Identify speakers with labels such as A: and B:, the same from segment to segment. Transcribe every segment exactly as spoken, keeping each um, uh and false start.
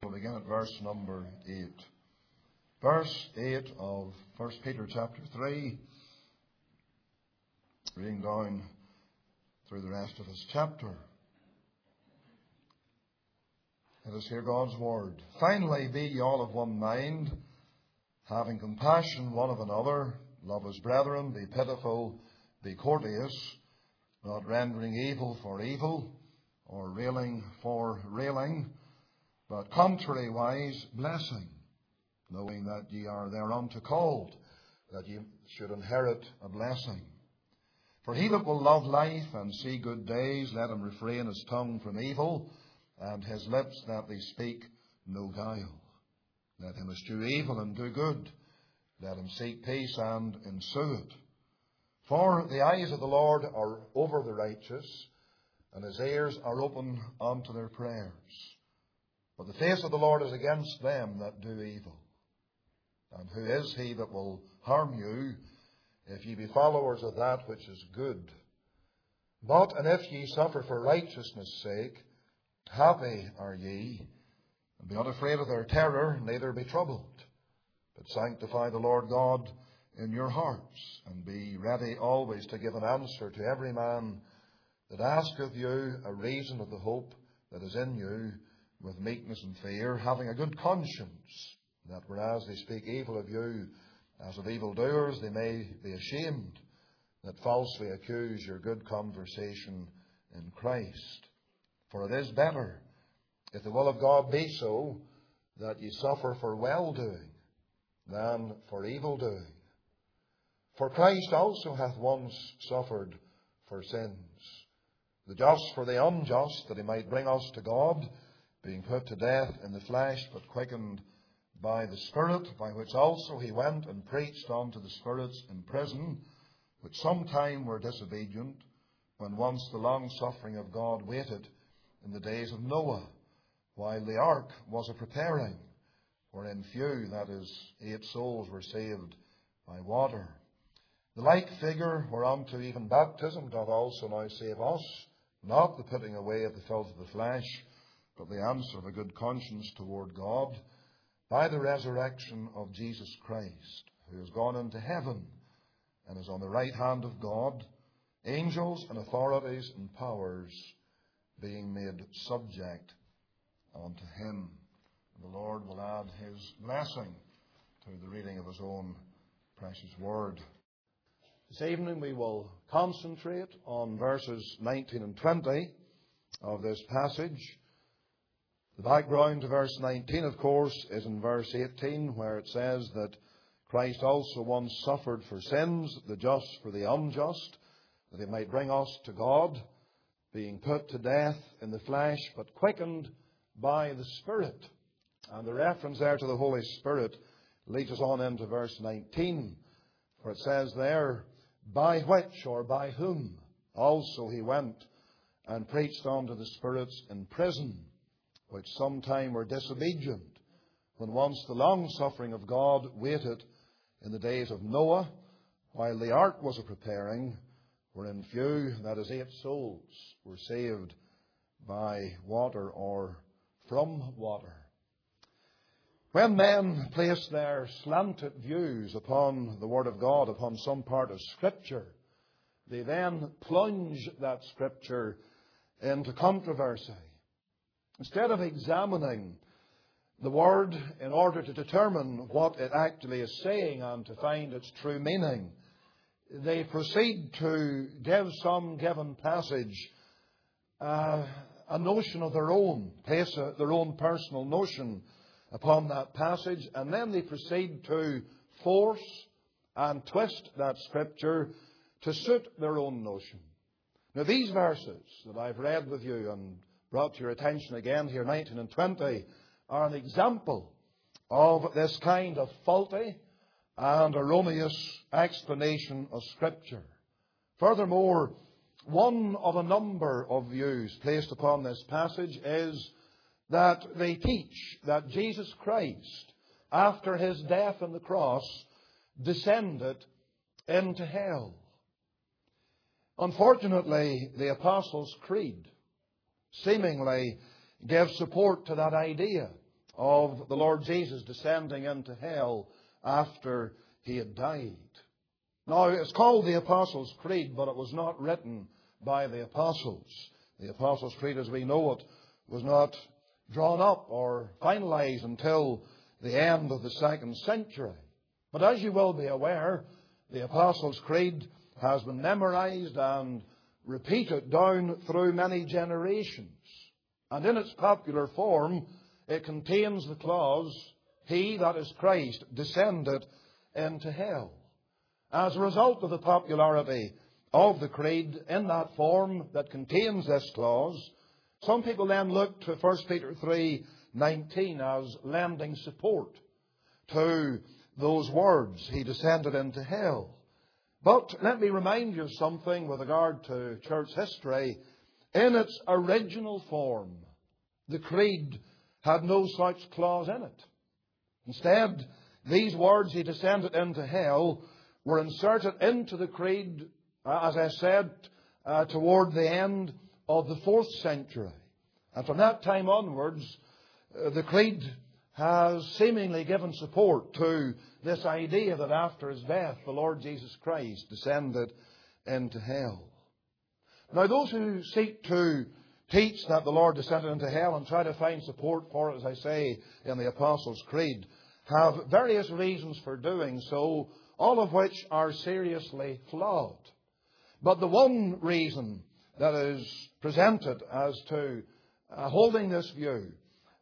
A: We'll begin at verse number eight. Verse eight of First Peter chapter three, reading down through the rest of this chapter. Let us hear God's word. Finally, be ye all of one mind, having compassion one of another, love as brethren, be pitiful, be courteous, not rendering evil for evil, or railing for railing, but contrariwise blessing, knowing that ye are thereunto called, that ye should inherit a blessing. For he that will love life and see good days, let him refrain his tongue from evil, and his lips that they speak no guile. Let him eschew evil and do good. Let him seek peace and ensue it. For the eyes of the Lord are over the righteous, and his ears are open unto their prayers. But the face of the Lord is against them that do evil. And who is he that will harm you, if ye be followers of that which is good? But, and if ye suffer for righteousness' sake, happy are ye, and be not afraid of their terror, neither be troubled. But sanctify the Lord God in your hearts, and be ready always to give an answer to every man that asketh you a reason of the hope that is in you, with meekness and fear, having a good conscience, that whereas they speak evil of you as of evildoers, they may be ashamed that falsely accuse your good conversation in Christ. For it is better, if the will of God be so, that ye suffer for well-doing than for evil-doing. For Christ also hath once suffered for sins, the just for the unjust, that he might bring us to God, being put to death in the flesh, but quickened by the Spirit, by which also he went and preached unto the spirits in prison, which sometime were disobedient, when once the long suffering of God waited in the days of Noah, while the ark was a preparing, wherein few, that is, eight souls, were saved by water. The like figure whereunto even baptism doth also now save us, not the putting away of the filth of the flesh, but the answer of a good conscience toward God, by the resurrection of Jesus Christ, who is gone into heaven, and is on the right hand of God, angels and authorities and powers being made subject unto him. And the Lord will add his blessing to the reading of his own precious word. This evening we will concentrate on verses nineteen and twenty of this passage. The background to verse nineteen, of course, is in verse eighteen, where it says that Christ also once suffered for sins, the just for the unjust, that he might bring us to God, being put to death in the flesh, but quickened by the Spirit. And the reference there to the Holy Spirit leads us on into verse nineteen, where it says there, by which or by whom also he went and preached unto the spirits in prison, which sometime were disobedient, when once the long suffering of God waited in the days of Noah, while the ark was a preparing, wherein few, that is, eight souls, were saved by water or from water. When men place their slanted views upon the Word of God, upon some part of Scripture, they then plunge that Scripture into controversy. Instead of examining the Word in order to determine what it actually is saying and to find its true meaning, they proceed to give some given passage uh, a notion of their own, place a, their own personal notion upon that passage, and then they proceed to force and twist that Scripture to suit their own notion. Now, these verses that I've read with you and brought to your attention again here, nineteen and twenty, are an example of this kind of faulty and erroneous explanation of Scripture. Furthermore, one of a number of views placed upon this passage is that they teach that Jesus Christ, after his death on the cross, descended into hell. Unfortunately, the Apostles' Creed seemingly gives support to that idea. of the Lord Jesus descending into hell after he had died. Now, it's called the Apostles' Creed, but it was not written by the apostles. The Apostles' Creed, as we know it, was not drawn up or finalized until the end of the second century. But as you will be aware, the Apostles' Creed has been memorized and repeated down through many generations. And in its popular form, it contains the clause, "He," that is Christ, "descended into hell." As a result of the popularity of the Creed in that form that contains this clause, some people then look to First Peter three nineteen as lending support to those words, "He descended into hell." But let me remind you of something with regard to church history. In its original form, the Creed had no such clause in it. Instead, these words, "He descended into hell," were inserted into the Creed, as I said, uh, toward the end of the fourth century. And from that time onwards, uh, the Creed has seemingly given support to this idea that after his death, the Lord Jesus Christ descended into hell. Now, those who seek to teach that the Lord descended into hell and try to find support for it, as I say, in the Apostles' Creed, have various reasons for doing so, all of which are seriously flawed. But the one reason that is presented as to uh, holding this view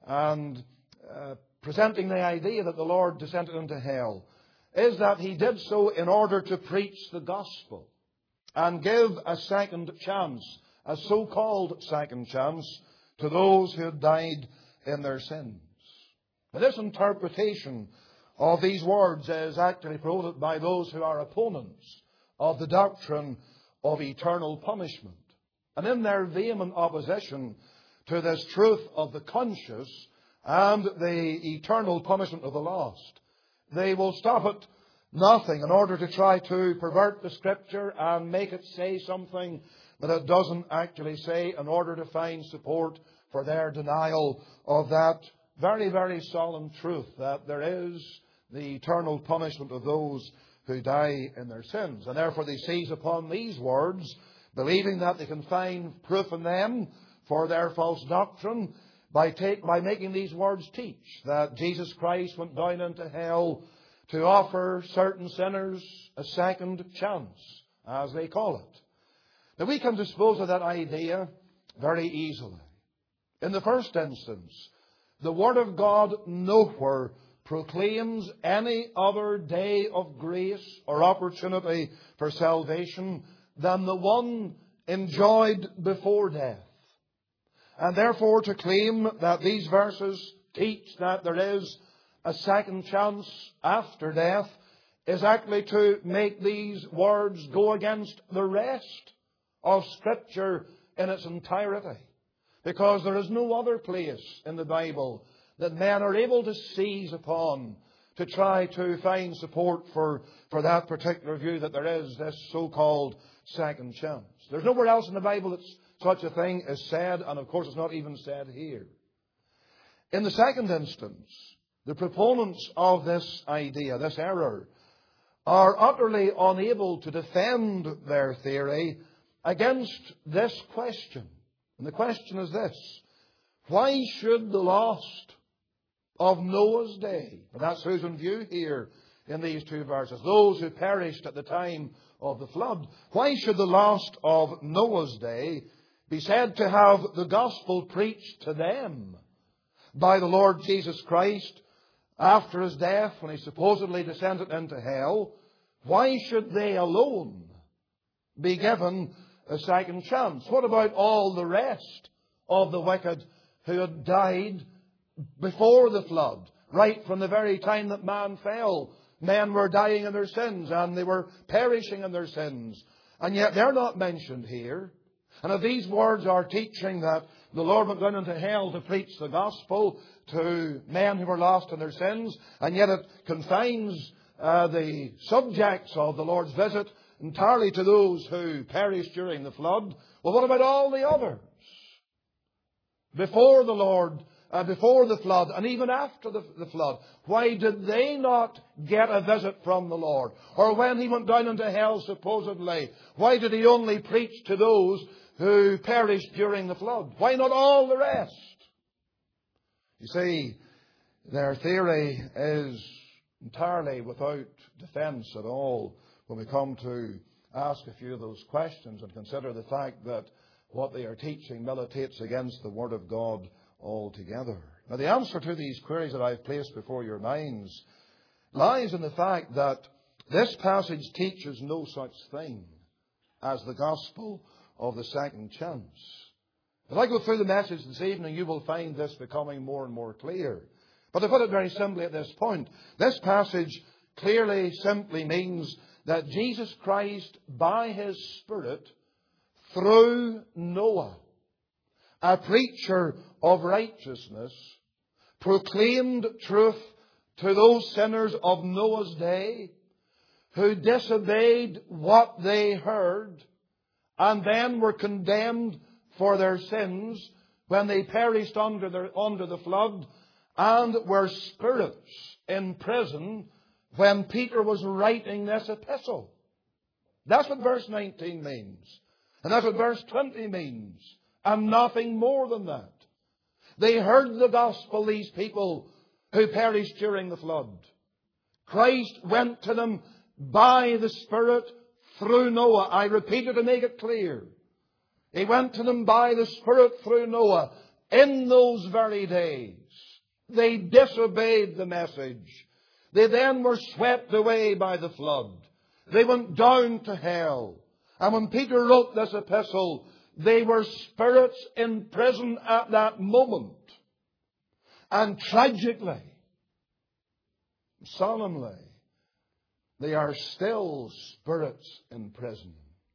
A: and uh, presenting the idea that the Lord descended into hell is that he did so in order to preach the gospel and give a second chance, a so-called second chance, to those who had died in their sins. But this interpretation of these words is actually promoted by those who are opponents of the doctrine of eternal punishment. And in their vehement opposition to this truth of the conscious and the eternal punishment of the lost, they will stop at nothing in order to try to pervert the Scripture and make it say something that it doesn't actually say in order to find support for their denial of that very, very solemn truth that there is the eternal punishment of those who die in their sins. And therefore they seize upon these words, believing that they can find proof in them for their false doctrine by, take, by making these words teach that Jesus Christ went down into hell to offer certain sinners a second chance, as they call it. Now, we can dispose of that idea very easily. In the first instance, the Word of God nowhere proclaims any other day of grace or opportunity for salvation than the one enjoyed before death. And therefore, to claim that these verses teach that there is a second chance after death is actually to make these words go against the rest of Scripture in its entirety. Because there is no other place in the Bible that men are able to seize upon to try to find support for, for that particular view that there is this so-called second chance. There's nowhere else in the Bible that such a thing is said, and of course it's not even said here. In the second instance, the proponents of this idea, this error, are utterly unable to defend their theory against this question. And the question is this: why should the lost of Noah's day, and that's who's in view here in these two verses, those who perished at the time of the flood, why should the lost of Noah's day be said to have the gospel preached to them by the Lord Jesus Christ after his death, when he supposedly descended into hell? Why should they alone be given a second chance? What about all the rest of the wicked who had died before the flood? Right from the very time that man fell, men were dying in their sins and they were perishing in their sins. And yet they're not mentioned here. And if these words are teaching that the Lord went down into hell to preach the gospel to men who were lost in their sins, and yet it confines uh, the subjects of the Lord's visit entirely to those who perished during the flood, well, what about all the others? Before the Lord
B: uh, before the flood and even after the, the flood, why did they not get a visit from the Lord? Or when He went down into hell, supposedly, why did He only preach to those who perished during the flood? Why not all the rest? You see, their theory is entirely without defence at all when we come to ask a few of those questions and consider the fact that what they are teaching militates against the Word of God altogether. Now, the answer to these queries that I've placed before your minds lies in the fact that this passage teaches no such thing as the gospel of the second chance. As I go through the message this evening, you will find this becoming more and more clear. But to put it very simply at this point, this passage clearly simply means that Jesus Christ, by His Spirit, through Noah, a preacher of righteousness, proclaimed truth to those sinners of Noah's day who disobeyed what they heard and then were condemned for their sins when they perished under the, under the flood, and were spirits in prison when Peter was writing this epistle. That's what verse nineteen means. And that's what verse twenty means. And nothing more than that. They heard the gospel, these people who perished during the flood. Christ went to them by the Spirit through Noah. I repeat it to make it clear. He went to them by the Spirit through Noah in those very days. They disobeyed the message. They then were swept away by the flood. They went down to hell. And when Peter wrote this epistle, they were spirits in prison at that moment. And tragically, solemnly, they are still spirits in prison.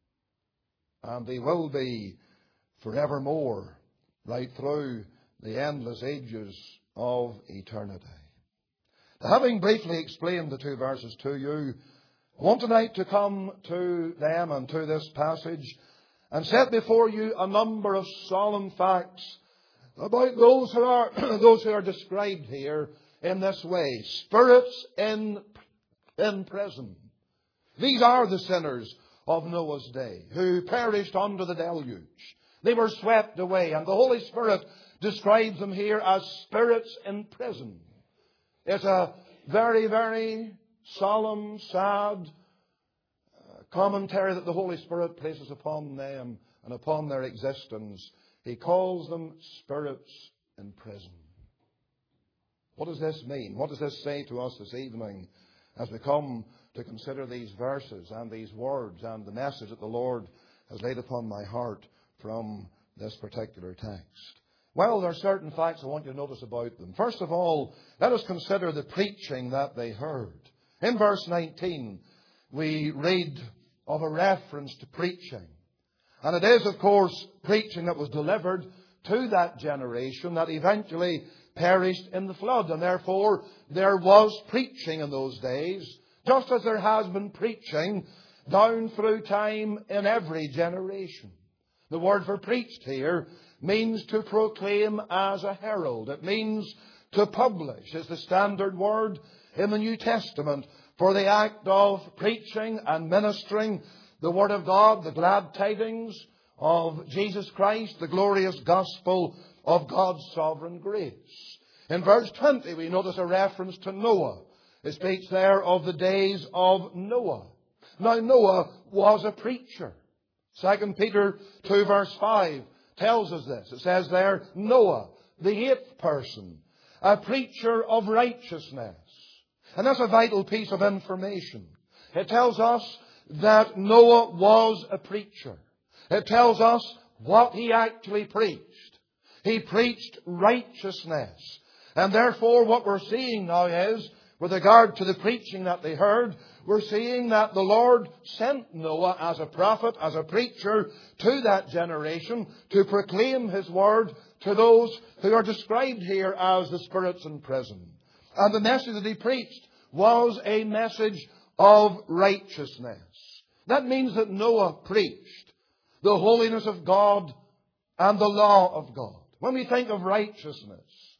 B: And they will be forevermore, right through the endless ages of eternity. Now, having briefly explained the two verses to you, I want tonight to come to them and to this passage and set before you a number of solemn facts about those who are those who are described here in this way. Spirits in, in prison. These are the sinners of Noah's day who perished under the deluge. They were swept away, and the Holy Spirit describes them here as spirits in prison. It's a very, very solemn, sad commentary that the Holy Spirit places upon them and upon their existence. He calls them spirits in prison. What does this mean? What does this say to us this evening as we come to consider these verses and these words and the message that the Lord has laid upon my heart from this particular text? Well, there are certain facts I want you to notice about them. First of all, let us consider the preaching that they heard. In verse nineteen, we read of a reference to preaching. And it is, of course, preaching that was delivered to that generation that eventually perished in the flood. And therefore, there was preaching in those days, just as there has been preaching down through time in every generation. The word for preached here means to proclaim as a herald. It means to publish, is the standard word in the New Testament for the act of preaching and ministering the Word of God, the glad tidings of Jesus Christ, the glorious gospel of God's sovereign grace. In verse twenty, we notice a reference to Noah. It speaks there of the days of Noah. Now, Noah was a preacher. Second Peter two verse five tells us this. It says there, Noah, the eighth person, a preacher of righteousness. And that's a vital piece of information. It tells us that Noah was a preacher. It tells us what he actually preached. He preached righteousness. And therefore what we're seeing now is, with regard to the preaching that they heard, we're seeing that the Lord sent Noah as a prophet, as a preacher, to that generation to proclaim His word to those who are described here as the spirits in prison. And the message that he preached was a message of righteousness. That means that Noah preached the holiness of God and the law of God. When we think of righteousness,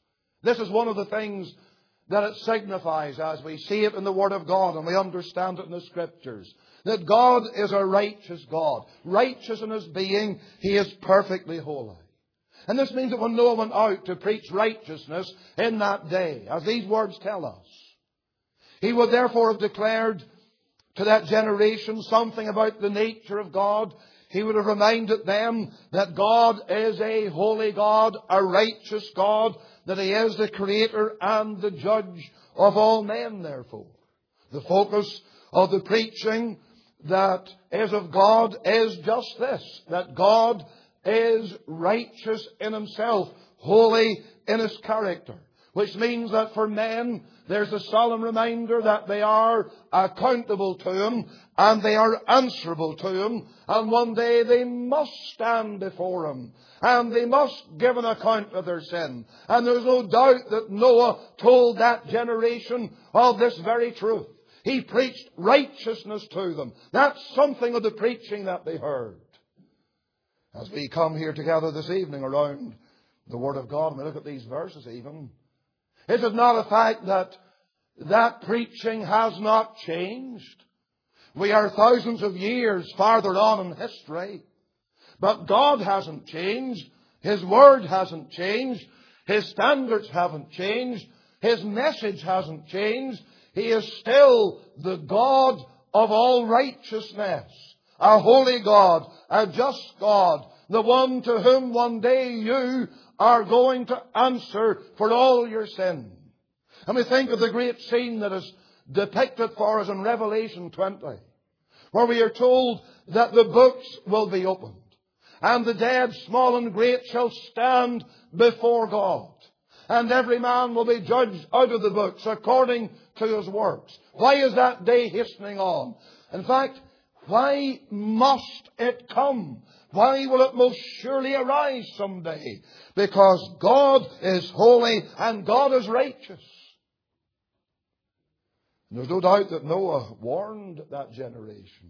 B: This is one of the things that it signifies as we see it in the Word of God and we understand it in the Scriptures. That God is a righteous God. Righteous in His being, He is perfectly holy. And this means that when Noah went out to preach righteousness in that day, as these words tell us, he would therefore have declared to that generation something about the nature of God. He would have reminded them that God is a holy God, a righteous God, that He is the Creator and the Judge of all men, therefore. The focus of the preaching that is of God is just this, that God is righteous in Himself, holy in His character. Which means that for men, there's a solemn reminder that they are accountable to Him and they are answerable to Him. And one day they must stand before Him and they must give an account of their sin. And there's no doubt that Noah told that generation of this very truth. He preached righteousness to them. That's something of the preaching that they heard. As we come here together this evening around the Word of God and we look at these verses even, is it not a fact that that preaching has not changed? We are thousands of years farther on in history. But God hasn't changed. His Word hasn't changed. His standards haven't changed. His message hasn't changed. He is still the God of all righteousness. A holy God, a just God, the one to whom one day you are going to answer for all your sin. And we think of the great scene that is depicted for us in Revelation twenty, where we are told that the books will be opened, and the dead, small and great, shall stand before God, and every man will be judged out of the books according to his works. Why is that day hastening on? In fact, why must it come? Why will it most surely arise someday? Because God is holy and God is righteous. And there's no doubt that Noah warned that generation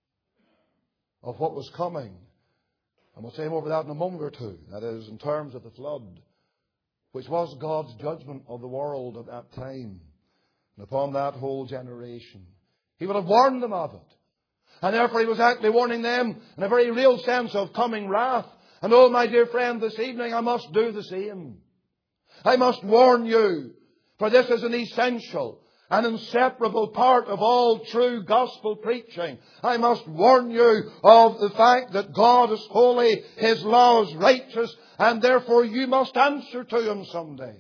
B: of what was coming. And we'll say more about that in a moment or two. That is, in terms of the flood, which was God's judgment of the world at that time and upon that whole generation. He would have warned them of it. And therefore He was actually warning them in a very real sense of coming wrath. And oh, my dear friend, this evening I must do the same. I must warn you, for this is an essential, an inseparable part of all true gospel preaching. I must warn you of the fact that God is holy, His law is righteous, and therefore you must answer to Him someday.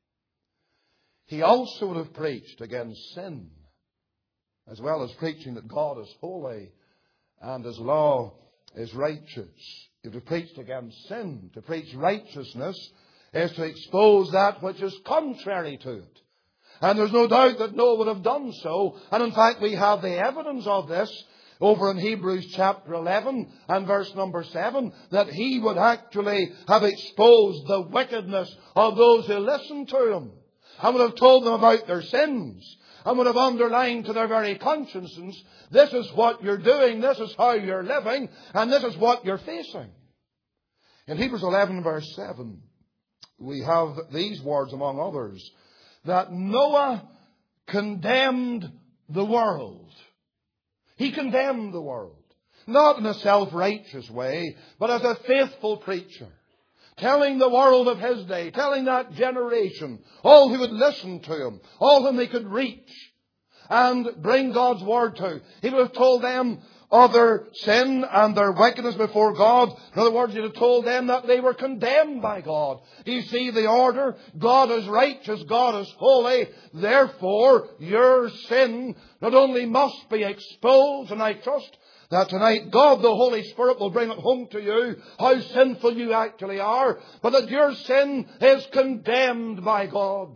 B: He also would have preached against sin, as well as preaching that God is holy and His law is righteous. He would have preached against sin. To preach righteousness is to expose that which is contrary to it. And there's no doubt that Noah would have done so. And in fact, we have the evidence of this over in Hebrews chapter eleven and verse number seven, that he would actually have exposed the wickedness of those who listened to him, and would have told them about their sins, and would have underlined to their very consciences, this is what you're doing, this is how you're living, and this is what you're facing. In Hebrews eleven verse seven, we have these words among others, that Noah condemned the world. He condemned the world. Not in a self-righteous way, but as a faithful preacher. Telling the world of his day, telling that generation, all who would listen to him, all whom he could reach and bring God's word to. He would have told them of their sin and their wickedness before God. In other words, he would have told them that they were condemned by God. Do you see the order? God is righteous, God is holy. Therefore, your sin not only must be exposed, and I trust that tonight God the Holy Spirit will bring it home to you how sinful you actually are, but that your sin is condemned by God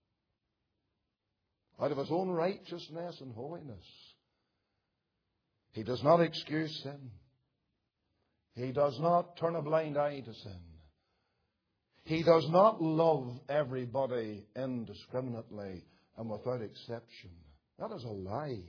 B: out of His own righteousness and holiness. He does not excuse sin. He does not turn a blind eye to sin. He does not love everybody indiscriminately and without exception. That is a lie.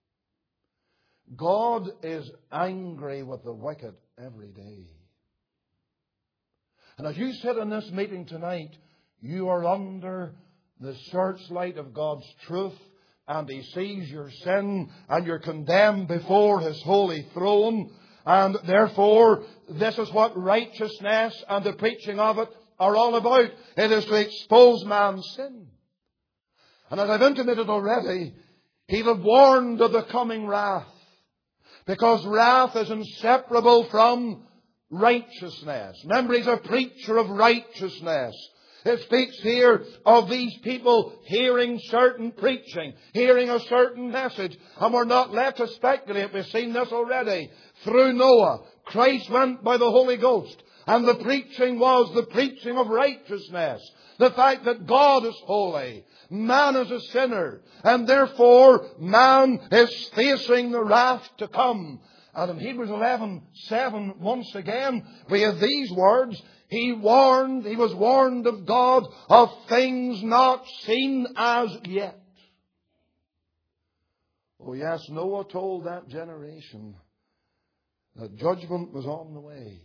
B: God is angry with the wicked every day. And as you sit in this meeting tonight, you are under the searchlight of God's truth, and He sees your sin, and you're condemned before His holy throne. And therefore, this is what righteousness and the preaching of it are all about. It is to expose man's sin. And as I've intimated already, He'll have warned of the coming wrath, because wrath is inseparable from righteousness. Remember, He's a preacher of righteousness. It speaks here of these people hearing certain preaching, hearing a certain message. And we're not left to speculate. We've seen this already. Through Noah, Christ went by the Holy Ghost. And the preaching was the preaching of righteousness. The fact that God is holy, man is a sinner, and therefore man is facing the wrath to come. And in Hebrews eleven seven, once again, we have these words. He warned, he was warned of God of things not seen as yet. Oh yes, Noah told that generation that judgment was on the way.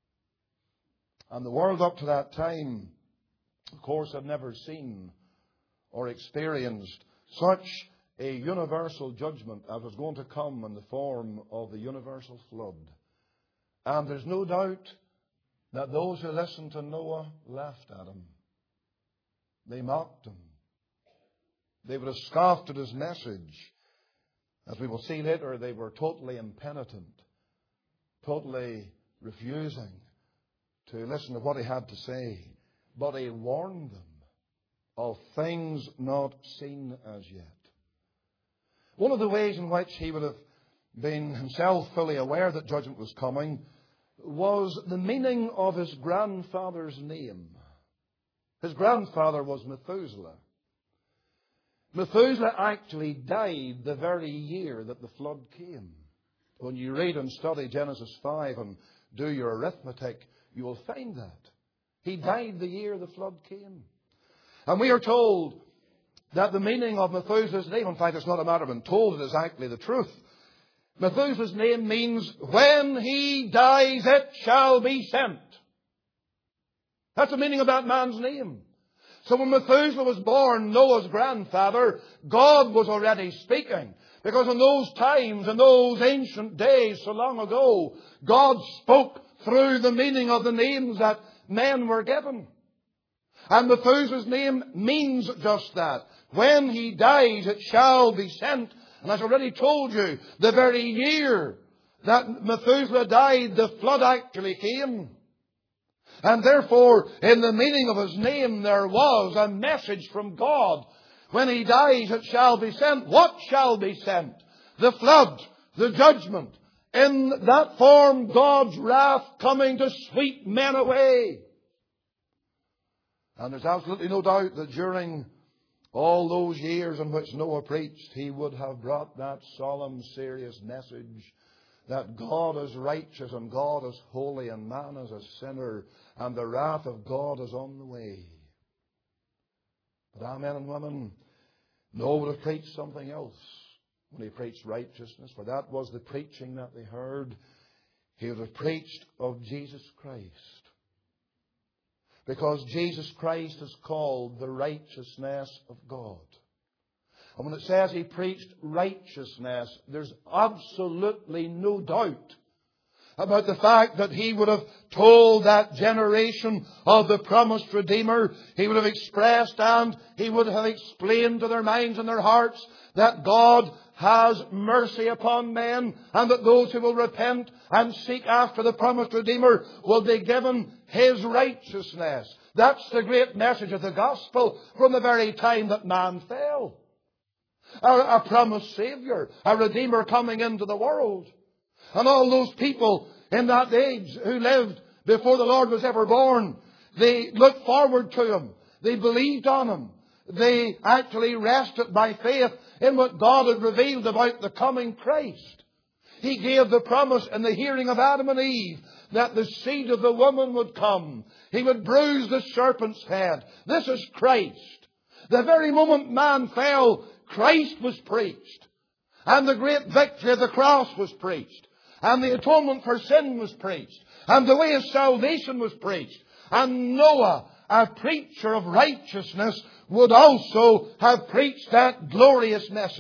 B: And the world up to that time, of course, had never seen or experienced such a universal judgment as was going to come in the form of the universal flood. And there's no doubt that those who listened to Noah laughed at him. They mocked him. They would have scoffed at his message. As we will see later, they were totally impenitent, totally refusing to listen to what he had to say. But he warned them of things not seen as yet. One of the ways in which he would have been himself fully aware that judgment was coming was the meaning of his grandfather's name. His grandfather was Methuselah. Methuselah actually died the very year that the flood came. When you read and study Genesis five and do your arithmetic, you will find that. He died the year the flood came. And we are told that the meaning of Methuselah's name, in fact, it's not a matter of being told, it is actually the truth. Methuselah's name means, when he dies, it shall be sent. That's the meaning of that man's name. So when Methuselah was born, Noah's grandfather, God was already speaking. Because in those times, in those ancient days, so long ago, God spoke through the meaning of the names that men were given. And Methuselah's name means just that. When he dies, it shall be sent. And as I already told you, the very year that Methuselah died, the flood actually came. And therefore, in the meaning of his name, there was a message from God. When he dies, it shall be sent. What shall be sent? The flood, the judgment. In that form, God's wrath coming to sweep men away. And there's absolutely no doubt that during all those years in which Noah preached, he would have brought that solemn, serious message that God is righteous and God is holy and man is a sinner and the wrath of God is on the way. But our men and women, Noah would have preached something else when he preached righteousness, for that was the preaching that they heard. He would have preached of Jesus Christ. Because Jesus Christ is called the righteousness of God. And when it says he preached righteousness, there's absolutely no doubt about the fact that he would have told that generation of the promised Redeemer. He would have expressed and he would have explained to their minds and their hearts that God has mercy upon men, and that those who will repent and seek after the promised Redeemer will be given His righteousness. That's the great message of the gospel from the very time that man fell. A, a promised Savior, a Redeemer coming into the world. And all those people in that age who lived before the Lord was ever born, they looked forward to Him. They believed on Him. They actually rested by faith in what God had revealed about the coming Christ. He gave the promise in the hearing of Adam and Eve that the seed of the woman would come. He would bruise the serpent's head. This is Christ. The very moment man fell, Christ was preached. And the great victory of the cross was preached. And the atonement for sin was preached. And the way of salvation was preached. And Noah a preacher of righteousness would also have preached that glorious message.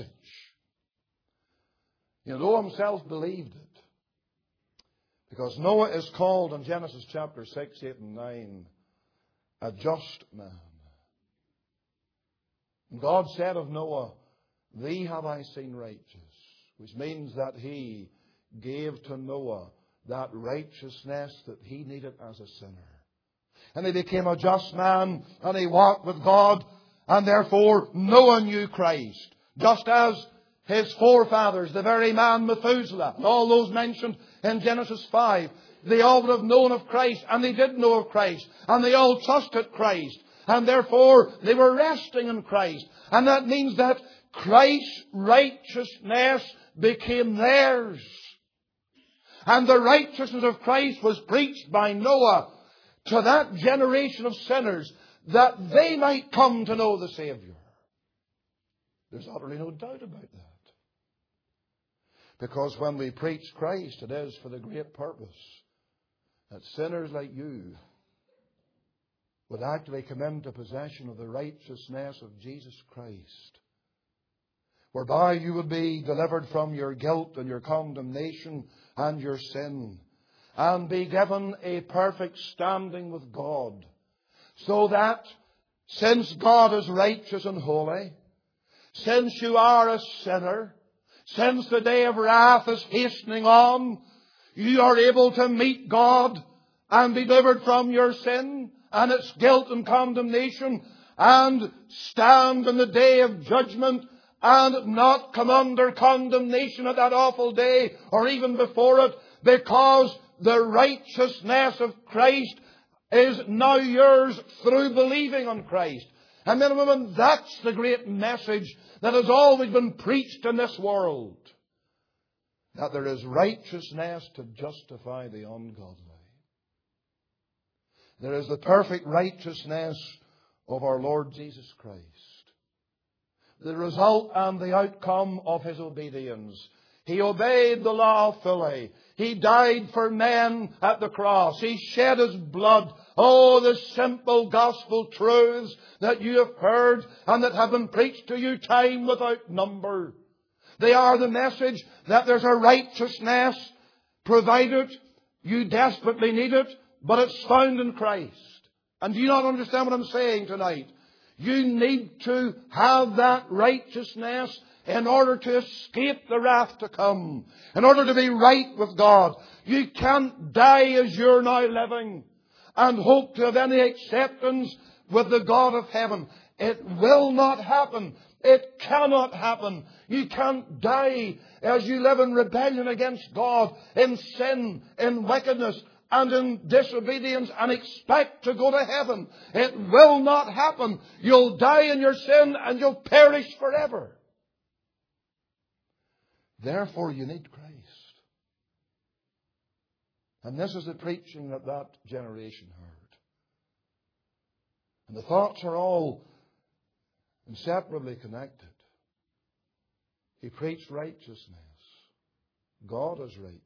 B: You know, Noah himself believed it. Because Noah is called in Genesis chapter six, eight and nine a just man. And God said of Noah, "Thee have I seen righteous," which means that He gave to Noah that righteousness that he needed as a sinner. And he became a just man, and he walked with God, and therefore Noah knew Christ. Just as his forefathers, the very man Methuselah, and all those mentioned in Genesis five, they all would have known of Christ, and they did know of Christ, and they all trusted Christ, and therefore they were resting in Christ. And that means that Christ's righteousness became theirs. And the righteousness of Christ was preached by Noah to that generation of sinners that they might come to know the Savior. There's utterly no doubt about that. Because when we preach Christ, it is for the great purpose that sinners like you would actually come into possession of the righteousness of Jesus Christ, whereby you would be delivered from your guilt and your condemnation and your sin, and be given a perfect standing with God, so that since God is righteous and holy, since you are a sinner, since the day of wrath is hastening on, you are able to meet God and be delivered from your sin and its guilt and condemnation, and stand in the day of judgment and not come under condemnation at that awful day or even before it, because the righteousness of Christ is now yours through believing on Christ. And men and women, that's the great message that has always been preached in this world. That there is righteousness to justify the ungodly. There is the perfect righteousness of our Lord Jesus Christ. The result and the outcome of His obedience. He obeyed the law fully. He died for men at the cross. He shed His blood. Oh, the simple gospel truths that you have heard and that have been preached to you time without number. They are the message that there's a righteousness provided. You desperately need it, but it's found in Christ. And do you not understand what I'm saying tonight? You need to have that righteousness in order to escape the wrath to come. In order to be right with God. You can't die as you're now living and hope to have any acceptance with the God of heaven. It will not happen. It cannot happen. You can't die as you live in rebellion against God, in sin, in wickedness, and in disobedience, and expect to go to heaven. It will not happen. You'll die in your sin and you'll perish forever. Therefore you need Christ. And this is the preaching that that generation heard. And the thoughts are all inseparably connected. He preached righteousness. God is righteous.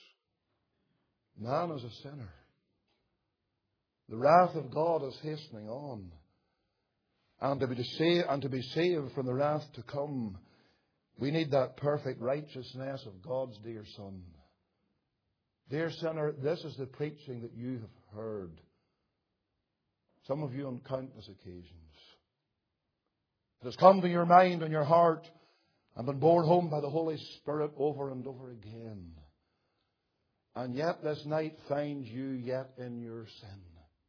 B: Man is a sinner. The wrath of God is hastening on. And to be saved, and to be saved from the wrath to come, we need that perfect righteousness of God's dear Son. Dear sinner, this is the preaching that you have heard. Some of you on countless occasions. It has come to your mind and your heart and been borne home by the Holy Spirit over and over again. And yet this night finds you yet in your sin.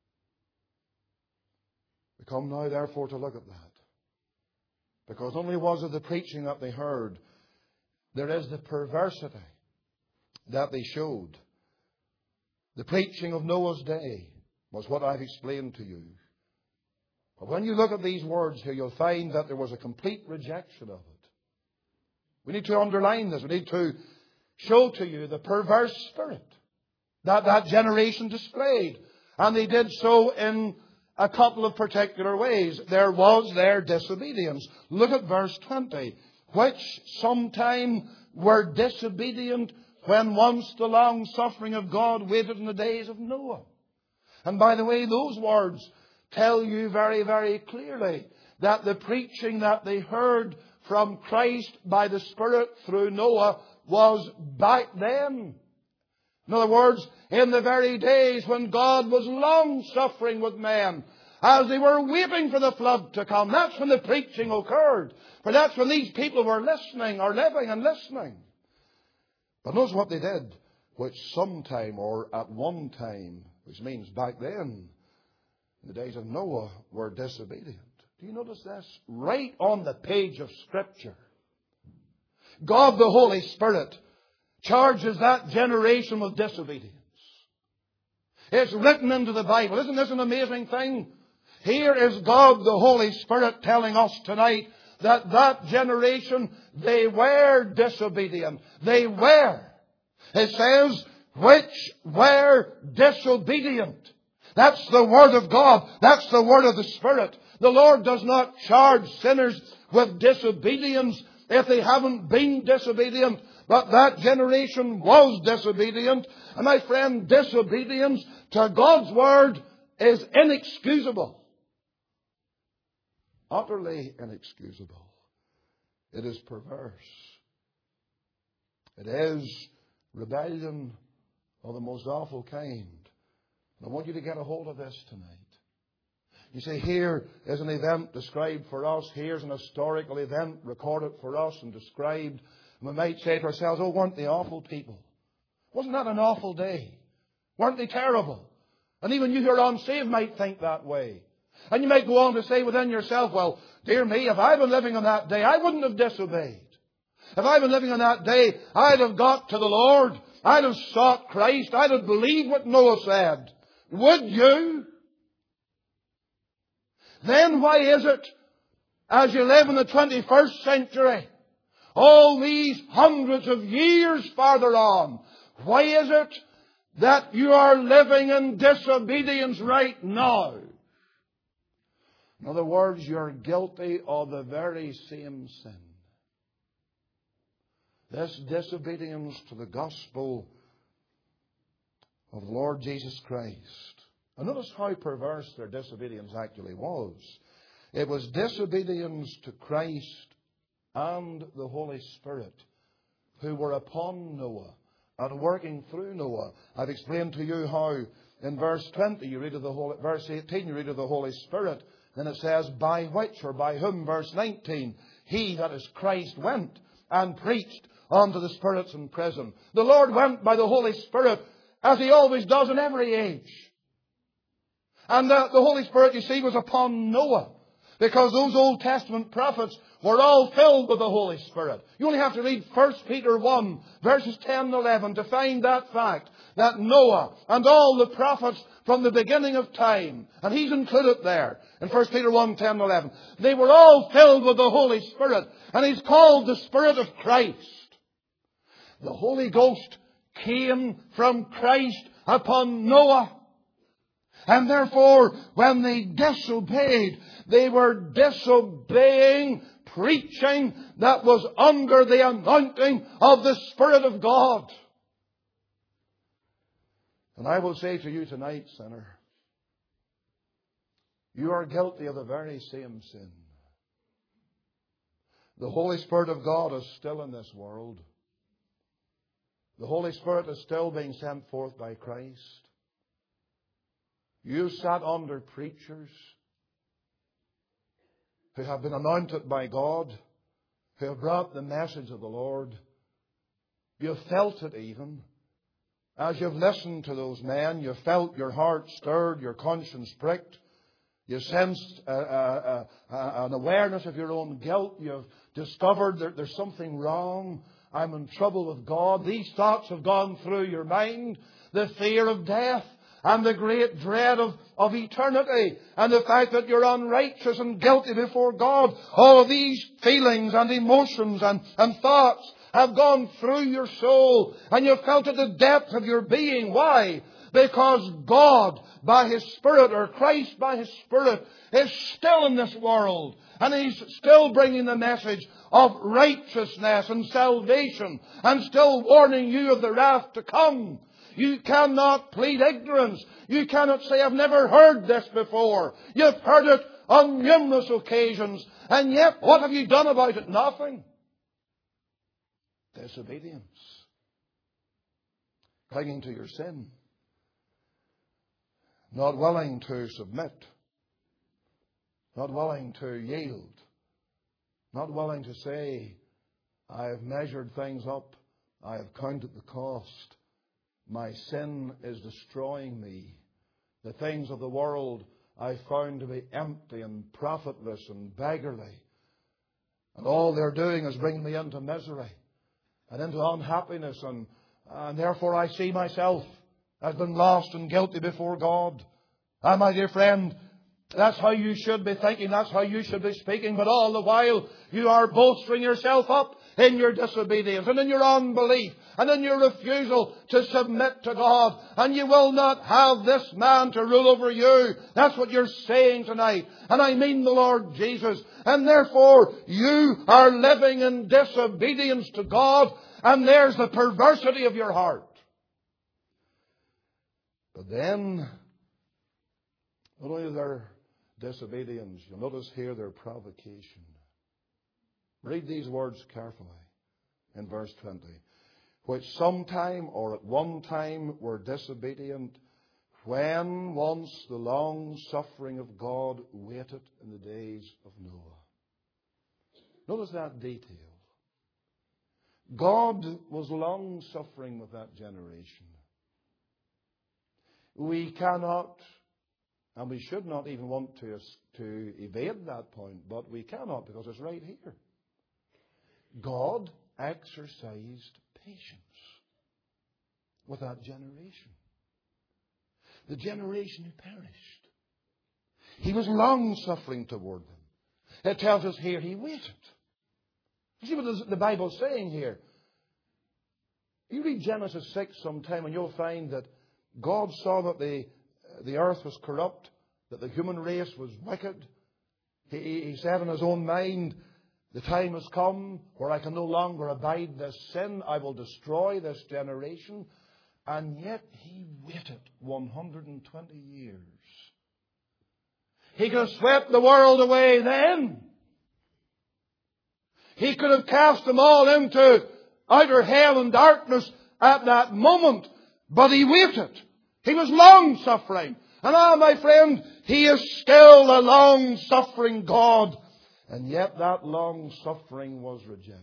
B: We come now therefore to look at that. Because only was it the preaching that they heard. There is the perversity that they showed. The preaching of Noah's day was what I've explained to you. But when you look at these words here, you'll find that there was a complete rejection of it. We need to underline this. We need to show to you the perverse spirit that that generation displayed. And they did so in a couple of particular ways. There was their disobedience. Look at verse twenty. Which sometime were disobedient when once the long suffering of God waited in the days of Noah. And by the way, those words tell you very, very clearly that the preaching that they heard from Christ by the Spirit through Noah was back then. In other words, in the very days when God was long-suffering with men, as they were waiting for the flood to come, that's when the preaching occurred. For that's when these people were listening, or living and listening. But notice what they did, which sometime or at one time, which means back then, in the days of Noah, were disobedient. Do you notice this? Right on the page of Scripture, God the Holy Spirit charges that generation with disobedience. It's written into the Bible. Isn't this an amazing thing? Here is God the Holy Spirit telling us tonight that that generation, they were disobedient. They were. It says, which were disobedient. That's the Word of God. That's the Word of the Spirit. The Lord does not charge sinners with disobedience if they haven't been disobedient. But that generation was disobedient. And my friend, disobedience to God's Word is inexcusable. Utterly inexcusable. It is perverse. It is rebellion of the most awful kind. And I want you to get a hold of this tonight. You see, here is an event described for us. Here's an historical event recorded for us and described. And we might say to ourselves, oh, weren't they awful people? Wasn't that an awful day? Weren't they terrible? And even you who are unsaved might think that way. And you might go on to say within yourself, well, dear me, if I'd been living on that day, I wouldn't have disobeyed. If I'd been living on that day, I'd have got to the Lord. I'd have sought Christ. I'd have believed what Noah said. Would you? Then why is it, as you live in the twenty-first century, all these hundreds of years farther on, why is it that you are living in disobedience right now? In other words, you're guilty of the very same sin. This disobedience to the gospel of the Lord Jesus Christ. And notice how perverse their disobedience actually was. It was disobedience to Christ and the Holy Spirit who were upon Noah and working through Noah. I've explained to you how in verse twenty you read of the Holy, verse eighteen you read of the Holy Spirit. Then it says, by which or by whom, verse nineteen, he, that is Christ, went and preached unto the spirits in prison. The Lord went by the Holy Spirit as He always does in every age. And the, the Holy Spirit, you see, was upon Noah. Because those Old Testament prophets were all filled with the Holy Spirit. You only have to read First Peter one, verses ten and eleven to find that fact. That Noah and all the prophets from the beginning of time, and he's included there in First Peter one, ten and eleven, they were all filled with the Holy Spirit. And He's called the Spirit of Christ. The Holy Ghost came from Christ upon Noah. And therefore, when they disobeyed, they were disobeying preaching that was under the anointing of the Spirit of God. And I will say to you tonight, sinner, you are guilty of the very same sin. The Holy Spirit of God is still in this world. The Holy Spirit is still being sent forth by Christ. You sat under preachers who have been anointed by God, who have brought the message of the Lord. You have felt it even. As you've listened to those men, you felt your heart stirred, your conscience pricked. You sensed uh, uh, uh, an awareness of your own guilt. You've discovered that there's something wrong. I'm in trouble with God. These thoughts have gone through your mind. The fear of death and the great dread of, of eternity and the fact that you're unrighteous and guilty before God. All of these feelings and emotions and, and thoughts have gone through your soul and you've felt at the depth of your being. Why? Because God, by His Spirit, or Christ by His Spirit, is still in this world. And He's still bringing the message of righteousness and salvation. And still warning you of the wrath to come. You cannot plead ignorance. You cannot say, I've never heard this before. You've heard it on numerous occasions. And yet, what have you done about it? Nothing. Disobedience. Clinging to your sin. Not willing to submit. Not willing to yield. Not willing to say, I have measured things up. I have counted the cost. My sin is destroying me. The things of the world I found to be empty and profitless and beggarly. And all they're doing is bringing me into misery and into unhappiness. And, and therefore I see myself as been lost and guilty before God. And my dear friend, that's how you should be thinking. That's how you should be speaking. But all the while you are bolstering yourself up in your disobedience and in your unbelief and in your refusal to submit to God. And you will not have this man to rule over you. That's what you're saying tonight. And I mean the Lord Jesus. And therefore you are living in disobedience to God. And there's the perversity of your heart. But then, not only their disobedience, you'll notice here their provocation. Read these words carefully in verse twenty. Which sometime or at one time were disobedient, when once the long suffering of God waited in the days of Noah. Notice that detail. God was long suffering with that generation. We cannot, and we should not even want to, to evade that point, but we cannot because it's right here. God exercised patience with that generation. The generation who perished. He was long suffering toward them. It tells us here he waited. You see what the Bible is saying here? You read Genesis six sometime and you'll find that God saw that the, the earth was corrupt, that the human race was wicked. He, he said in his own mind, the time has come where I can no longer abide this sin. I will destroy this generation. And yet he waited one hundred twenty years. He could have swept the world away then. He could have cast them all into outer hell and darkness at that moment. But he waited. He was long-suffering. And ah, my friend, he is still a long-suffering God. And yet that long-suffering was rejected.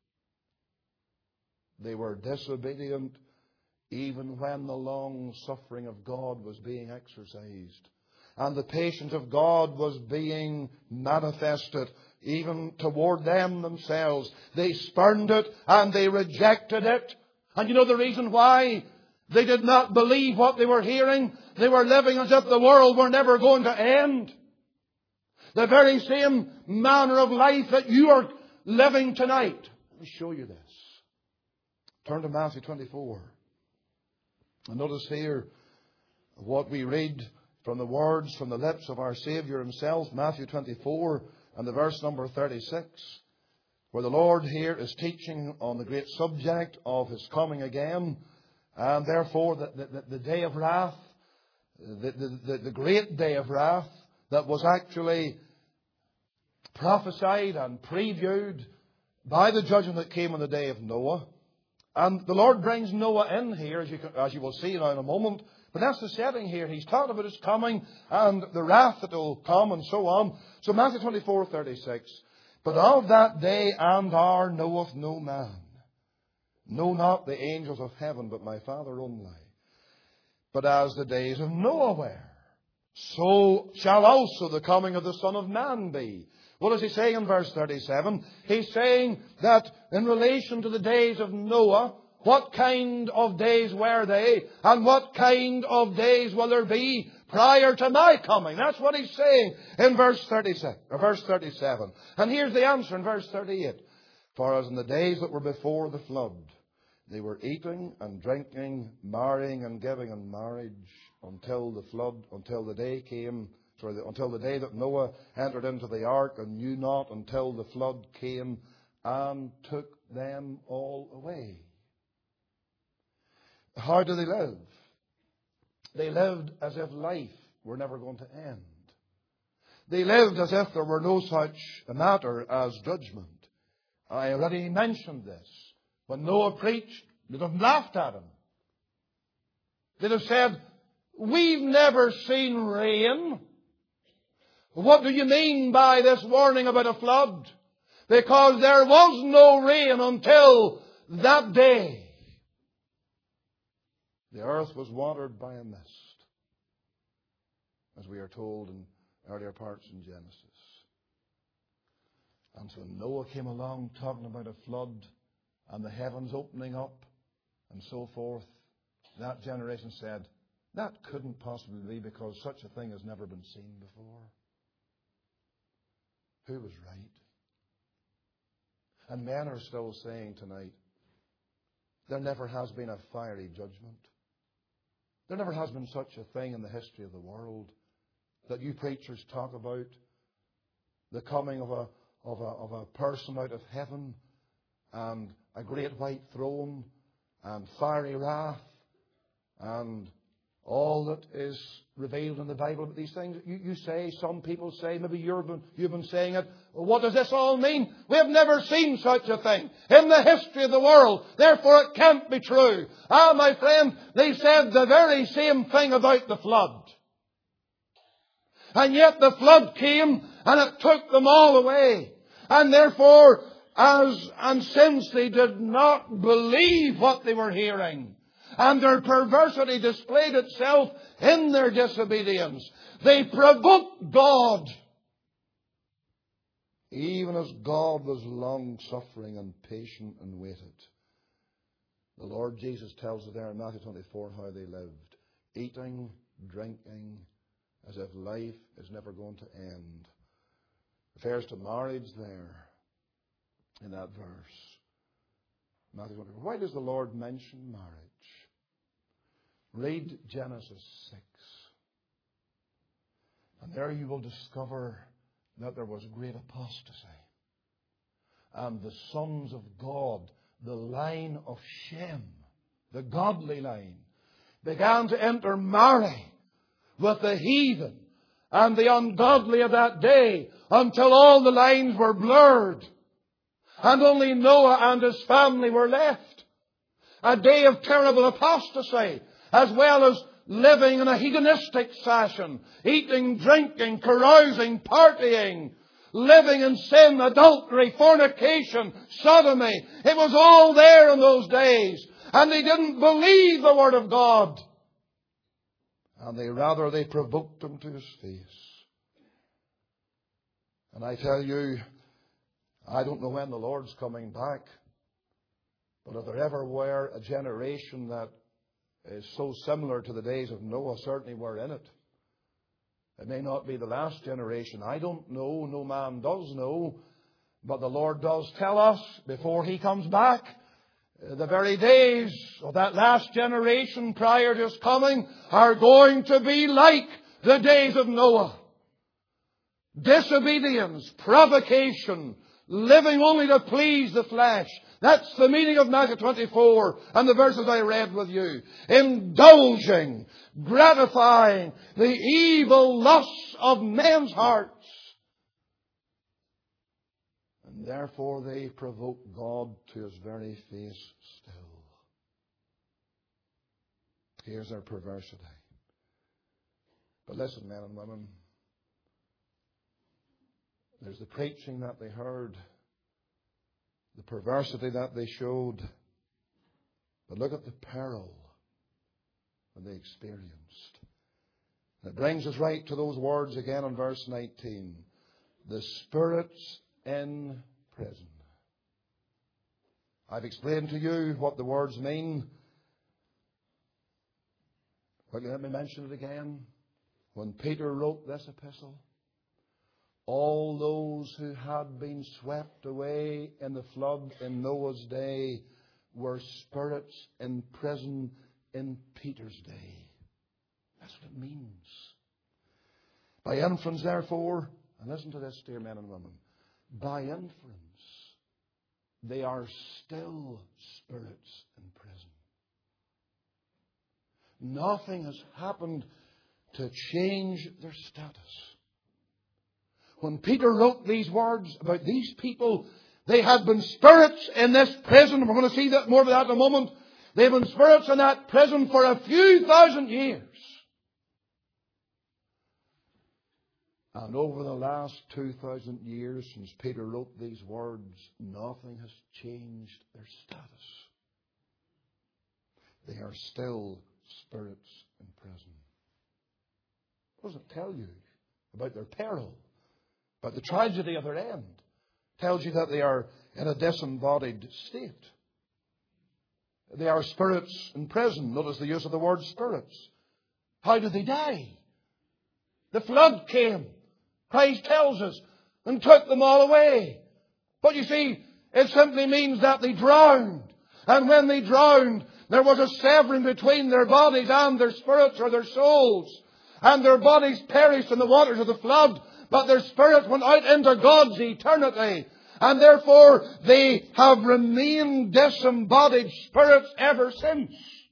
B: They were disobedient even when the long-suffering of God was being exercised. And the patience of God was being manifested even toward them themselves. They spurned it and they rejected it. And you know the reason why? They did not believe what they were hearing. They were living as if the world were never going to end. The very same manner of life that you are living tonight. Let me show you this. Turn to Matthew twenty-four. And notice here what we read from the words from the lips of our Saviour himself. Matthew twenty-four and the verse number thirty-six. Where the Lord here is teaching on the great subject of his coming again. And therefore the, the, the day of wrath, the, the, the, the great day of wrath that was actually prophesied and previewed by the judgment that came on the day of Noah. And the Lord brings Noah in here, as you, as you will see now in a moment. But that's the setting here. He's talking about his coming and the wrath that will come and so on. So Matthew twenty-four thirty-six. But of that day and hour knoweth no man. No, not the angels of heaven, but my Father only. But as the days of Noah were, so shall also the coming of the Son of Man be. What is he saying in verse thirty-seven? He's saying that in relation to the days of Noah, what kind of days were they? And what kind of days will there be prior to my coming? That's what he's saying in verse thirty-six, or verse thirty-seven. And here's the answer in verse thirty-eight. For as in the days that were before the flood, they were eating and drinking, marrying and giving in marriage until the flood, until the day came, sorry, until the day that Noah entered into the ark and knew not until the flood came and took them all away. How do they live? They lived as if life were never going to end. They lived as if there were no such a matter as judgment. I already mentioned this. When Noah preached, they'd have laughed at him. They'd have said, "We've never seen rain. What do you mean by this warning about a flood?" Because there was no rain until that day. The earth was watered by a mist, as we are told in earlier parts in Genesis. And so Noah came along talking about a flood and the heavens opening up and so forth. That generation said, that couldn't possibly be, because such a thing has never been seen before. Who was right? And men are still saying tonight, there never has been a fiery judgment. There never has been such a thing in the history of the world that you preachers talk about, the coming of a, of a, of a person out of heaven and a great white throne and fiery wrath and all that is revealed in the Bible about these things. You, you say, some people say, maybe you've been, you've been saying it, well, what does this all mean? We have never seen such a thing in the history of the world. Therefore it can't be true. Ah, my friend, they said the very same thing about the flood. And yet the flood came and it took them all away. And therefore, as and since they did not believe what they were hearing, and their perversity displayed itself in their disobedience, they provoked God. Even as God was long-suffering and patient and waited. The Lord Jesus tells us there in Matthew twenty-four how they lived. Eating, drinking, as if life is never going to end. Refers to marriage there in that verse. Matthew twenty-four. Why does the Lord mention marriage? Read Genesis six. And there you will discover that there was great apostasy. And the sons of God, the line of Shem, the godly line, began to intermarry with the heathen and the ungodly of that day until all the lines were blurred. And only Noah and his family were left. A day of terrible apostasy, as well as living in a hedonistic fashion, eating, drinking, carousing, partying, living in sin, adultery, fornication, sodomy. It was all there in those days. And they didn't believe the Word of God. And they rather, they provoked him to his face. And I tell you, I don't know when the Lord's coming back. But if there ever were a generation that is so similar to the days of Noah, certainly we're in it. It may not be the last generation. I don't know. No man does know. But the Lord does tell us before He comes back, the very days of that last generation prior to His coming are going to be like the days of Noah. Disobedience, provocation, living only to please the flesh. That's the meaning of Matthew twenty-four and the verses I read with you. Indulging, gratifying the evil lusts of men's hearts. And therefore they provoke God to His very face still. Here's their perversity. But listen, men and women. There's the preaching that they heard. The perversity that they showed. But look at the peril that they experienced. And it brings us right to those words again in verse nineteen. The spirits in prison. I've explained to you what the words mean. But let me mention it again. When Peter wrote this epistle, all those who had been swept away in the flood in Noah's day were spirits in prison in Peter's day. That's what it means. By inference, therefore, and listen to this, dear men and women, by inference, they are still spirits in prison. Nothing has happened to change their status. When Peter wrote these words about these people, they had been spirits in this prison. We're going to see that more of that in a moment. They've been spirits in that prison for a few thousand years. And over the last two thousand years since Peter wrote these words, nothing has changed their status. They are still spirits in prison. What does it tell you about their peril? About the tragedy of their end? It tells you that they are in a disembodied state. They are spirits in prison. Notice the use of the word spirits. How did they die? The flood came, Christ tells us, and took them all away. But you see, it simply means that they drowned. And when they drowned, there was a severing between their bodies and their spirits or their souls. And their bodies perished in the waters of the flood, but their spirits went out into God's eternity. And therefore they have remained disembodied spirits ever since.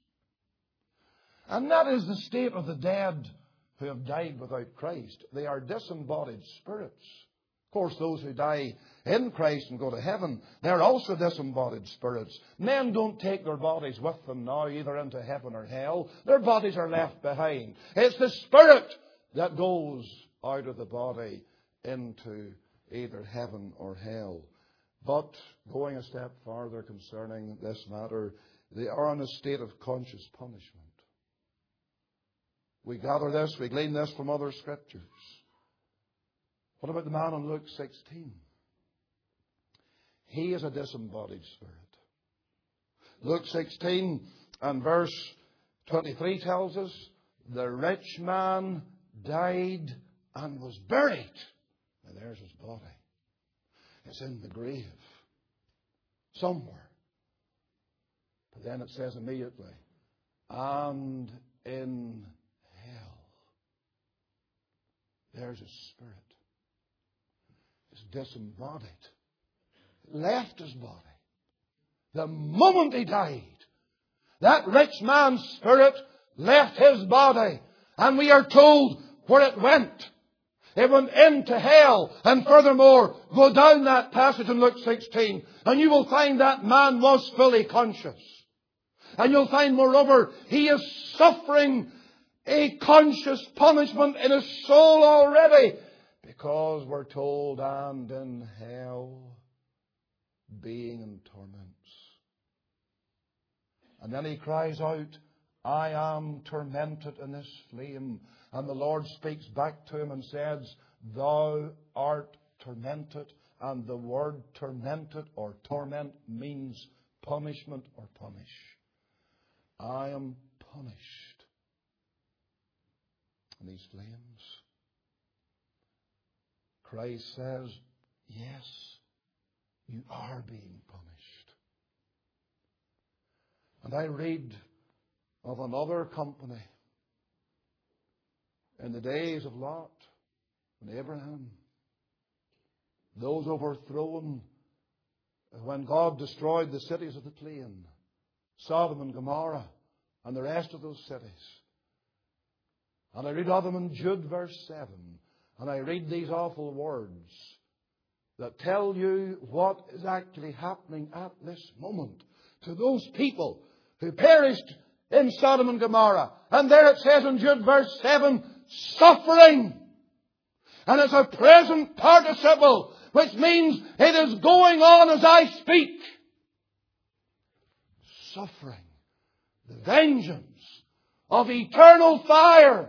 B: And that is the state of the dead who have died without Christ. They are disembodied spirits. Of course, those who die in Christ and go to heaven, they're also disembodied spirits. Men don't take their bodies with them now, either into heaven or hell. Their bodies are left behind. It's the spirit that goes out of the body into either heaven or hell. But going a step farther concerning this matter, they are in a state of conscious punishment. We gather this, we glean this from other scriptures. What about the man in Luke sixteen? He is a disembodied spirit. Luke sixteen and verse twenty-three tells us, the rich man died and was buried. And there's his body. It's in the grave. Somewhere. But then it says immediately, and in hell. There's his spirit. It's disembodied. It left his body. The moment he died, that rich man's spirit left his body. And we are told where it went. It went into hell. And furthermore, go down that passage in Luke sixteen, and you will find that man was fully conscious. And you'll find, moreover, he is suffering a conscious punishment in his soul already. Because we're told, and in hell, being in torments. And then he cries out, I am tormented in this flame. And the Lord speaks back to him and says, thou art tormented. And the word tormented or torment means punishment or punish. I am punished in these flames. Christ says, yes, you are being punished. And I read of another company in the days of Lot and Abraham. Those overthrown when God destroyed the cities of the plain, Sodom and Gomorrah and the rest of those cities. And I read of them in Jude verse seven. And I read these awful words that tell you what is actually happening at this moment to those people who perished in Sodom and Gomorrah. And there it says in Jude verse seven, suffering. And it's a present participle, which means it is going on as I speak. Suffering. The vengeance of eternal fire.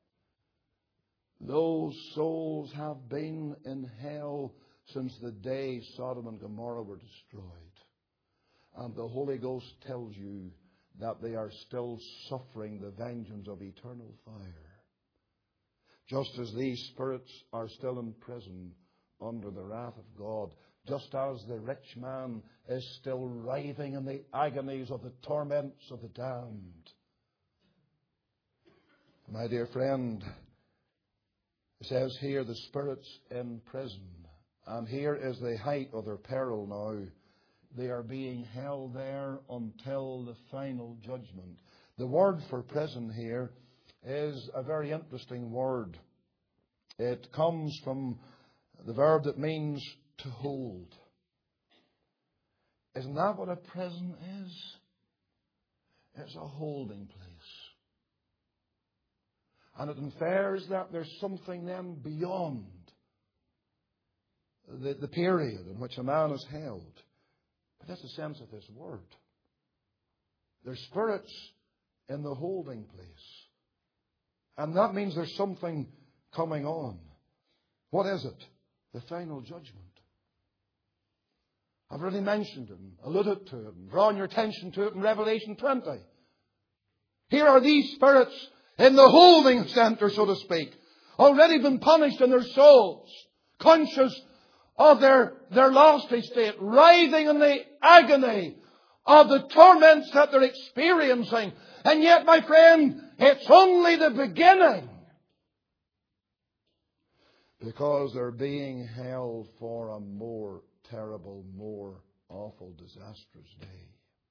B: Those souls have been in hell since the day Sodom and Gomorrah were destroyed. And the Holy Ghost tells you that they are still suffering the vengeance of eternal fire. Just as these spirits are still in prison under the wrath of God, just as the rich man is still writhing in the agonies of the torments of the damned. My dear friend, it says here the spirits in prison. And here is the height of their peril now. They are being held there until the final judgment. The word for prison here is a very interesting word. It comes from the verb that means to hold. Isn't that what a prison is? It's a holding place. And it infers that there's something then beyond the, the period in which a man is held. But that's the sense of this word. There's spirits in the holding place. And that means there's something coming on. What is it? The final judgment. I've already mentioned it and alluded to it and drawn your attention to it in Revelation twenty. Here are these spirits in the holding center, so to speak, already been punished in their souls, conscious of their, their lost estate, writhing in the agony of the torments that they're experiencing. And yet, my friend, it's only the beginning. Because they're being held for a more terrible, more awful, disastrous day.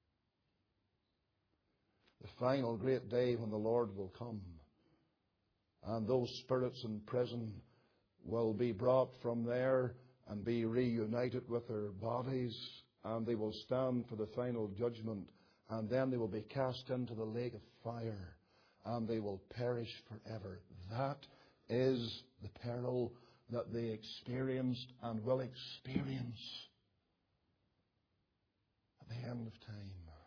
B: The final great day when the Lord will come. And those spirits in prison will be brought from there and be reunited with their bodies. And they will stand for the final judgment. And then they will be cast into the lake of fire. And they will perish forever. That is the peril that they experienced and will experience at the end of time.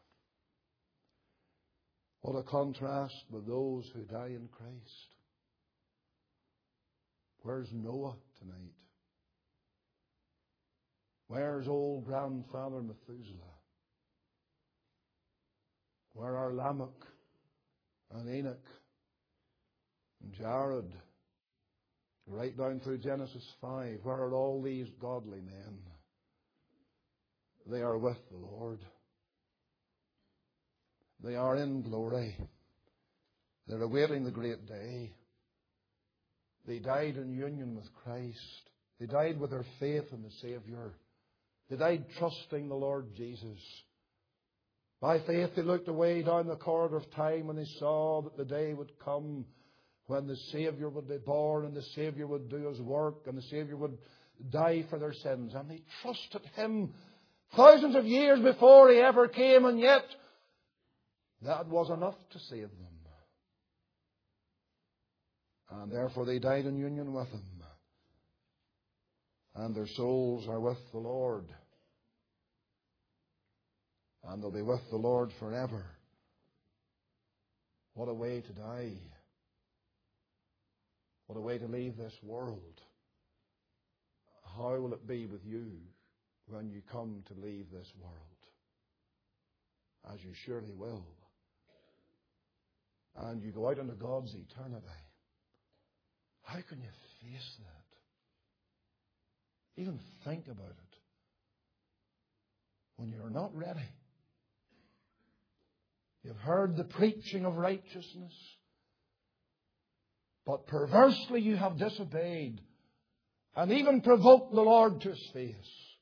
B: What a contrast with those who die in Christ. Where's Noah tonight? Where's old grandfather Methuselah? Where are Lamech and Enoch and Jared? Right down through Genesis five. Where are all these godly men? They are with the Lord. They are in glory. They're awaiting the great day. They died in union with Christ. They died with their faith in the Savior. They died trusting the Lord Jesus. By faith they looked away down the corridor of time and they saw that the day would come when the Savior would be born and the Savior would do His work and the Savior would die for their sins. And they trusted Him thousands of years before He ever came, and yet that was enough to save them. And therefore they died in union with Him. And their souls are with the Lord. And they'll be with the Lord forever. What a way to die. What a way to leave this world. How will it be with you when you come to leave this world? As you surely will. And you go out into God's eternity. How can you face that? Even think about it. When you're not ready. You've heard the preaching of righteousness. But perversely you have disobeyed and even provoked the Lord to His face.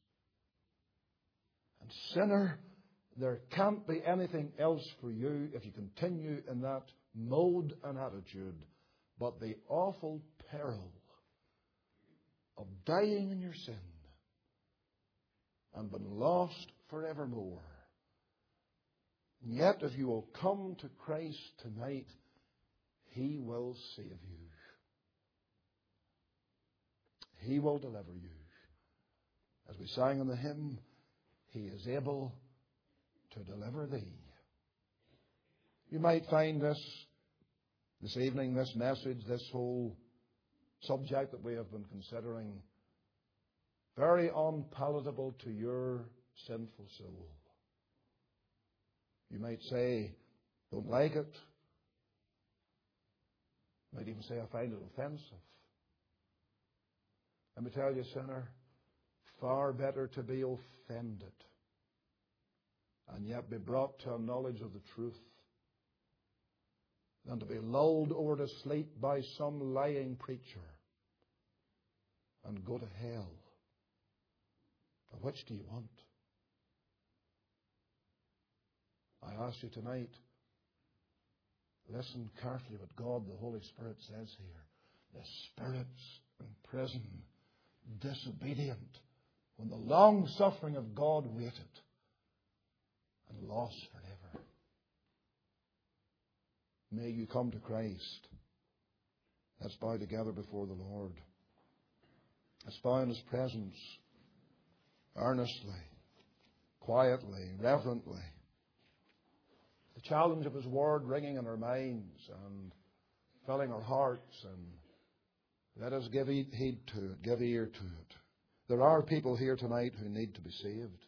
B: And sinner, there can't be anything else for you if you continue in that mode and attitude but the awful peril of dying in your sin and being lost forevermore. And yet if you will come to Christ tonight, He will save you. He will deliver you. As we sang in the hymn, He is able to deliver thee. You might find this, this evening, this message, this whole subject that we have been considering, very unpalatable to your sinful soul. You might say, don't like it. You might even say, I find it offensive. Let me tell you, sinner, far better to be offended and yet be brought to a knowledge of the truth than to be lulled over to sleep by some lying preacher and go to hell. Now, which do you want? I ask you tonight, Listen carefully what God, the Holy Spirit, says here. The spirits in prison, disobedient, when the long suffering of God waited, and lost forever. May you come to Christ. Let's bow together before the Lord. Let's bow in His presence, earnestly, quietly, reverently. The challenge of His Word ringing in our minds and filling our hearts, and let us give heed to it, give ear to it. There are people here tonight who need to be saved.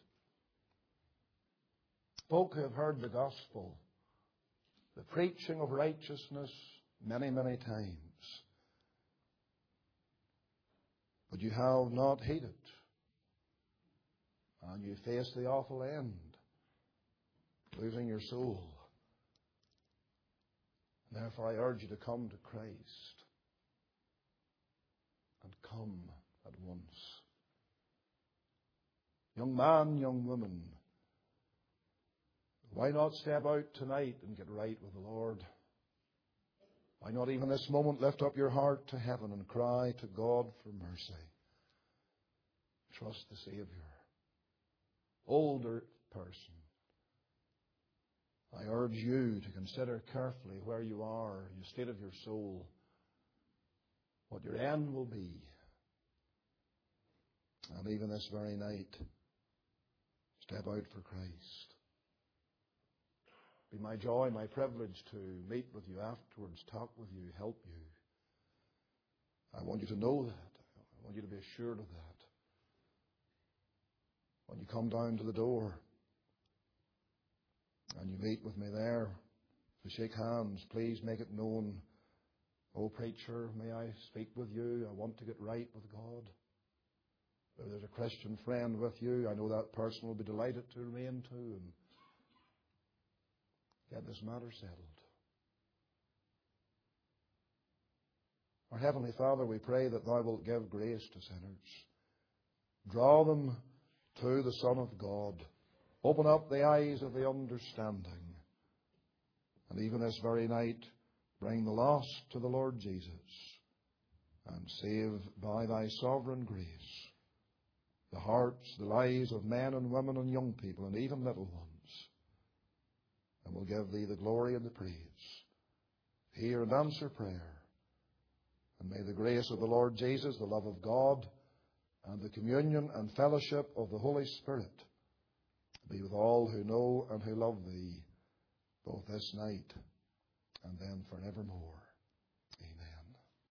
B: Folk who have heard the gospel, the preaching of righteousness many, many times. But you have not heeded. And you face the awful end, losing your soul. Therefore, I urge you to come to Christ. And come at once. Young man, young woman, why not step out tonight and get right with the Lord? Why not even this moment lift up your heart to heaven and cry to God for mercy? Trust the Savior. Older person, I urge you to consider carefully where you are, the state of your soul, what your end will be. And even this very night, step out for Christ. Be my joy, my privilege to meet with you afterwards, talk with you, help you. I want you to know that. I want you to be assured of that. When you come down to the door and you meet with me there to shake hands, please make it known, "Oh, preacher, may I speak with you? I want to get right with God." If there's a Christian friend with you, I know that person will be delighted to remain too and get this matter settled. Our Heavenly Father, we pray that Thou wilt give grace to sinners. Draw them to the Son of God. Open up the eyes of the understanding. And even this very night, bring the lost to the Lord Jesus. And save by Thy sovereign grace the hearts, the lives of men and women and young people and even little ones. And we'll give Thee the glory and the praise. Hear and answer prayer. And may the grace of the Lord Jesus, the love of God, and the communion and fellowship of the Holy Spirit be with all who know and who love Thee, both this night and then forevermore.